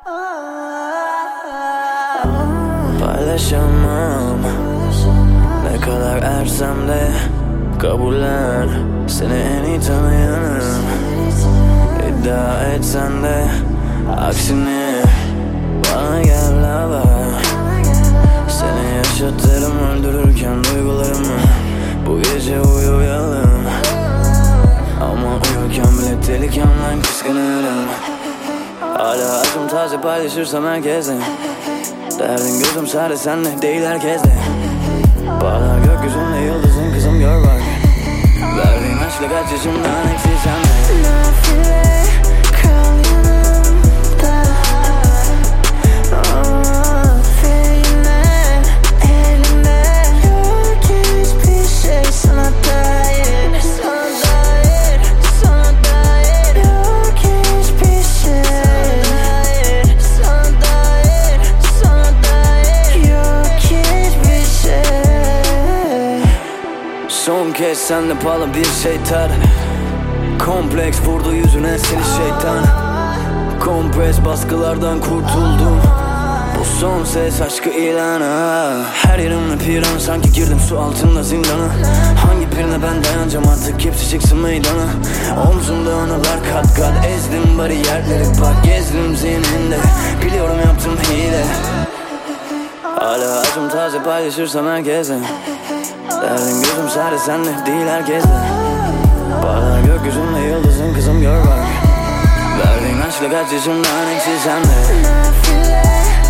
Paylaşamam ne kadar ersem de, kabullen seni en iyi tanıyanım. İddia etsen de aksini, bana gel haber. Seni yaşatırım öldürürken duygularımı. Bu gece uyuyalım, ama uyurken bile tehlikemden kıskanırım. Hala aklım taze, paylaşırsam herkese. Derdin gözüm sadece senle değil herkesle. Parlar gökyüzünde yıldızın kızım, gör bak. Verdiğin aşkla kaç yaşımdan eksi senle. Nafile kal yanımda. Yine elimde. Yok hiçbir şey sana dair. Sana dair. Sana dair. Yok hiçbir şey sana dair. Sana dair. Yok hiçbir şey. Son kez senle pahalı bir şey tar. Kompleks vurdu yüzüne seni şeytan. Kompres baskılardan kurtuldum. Bu son ses aşkı ilanı. Her yerimle piran, sanki girdim su altında zindana. Hangi birine ben dayanacağım artık, hepsi çıksın meydana. Omzumda anılar kat kat, ezdim bariyerleri. Bak gezdim zihninde, biliyorum yaptım hile. Hala acım taze, paylaşırsam herkese. Derdin gözüm sadece senle değil herkesle. Parlar gökyüzünde yıldızın kızım, gör bak. Verdiğin aşkla kaç yaşımdan eksi senle. Nafile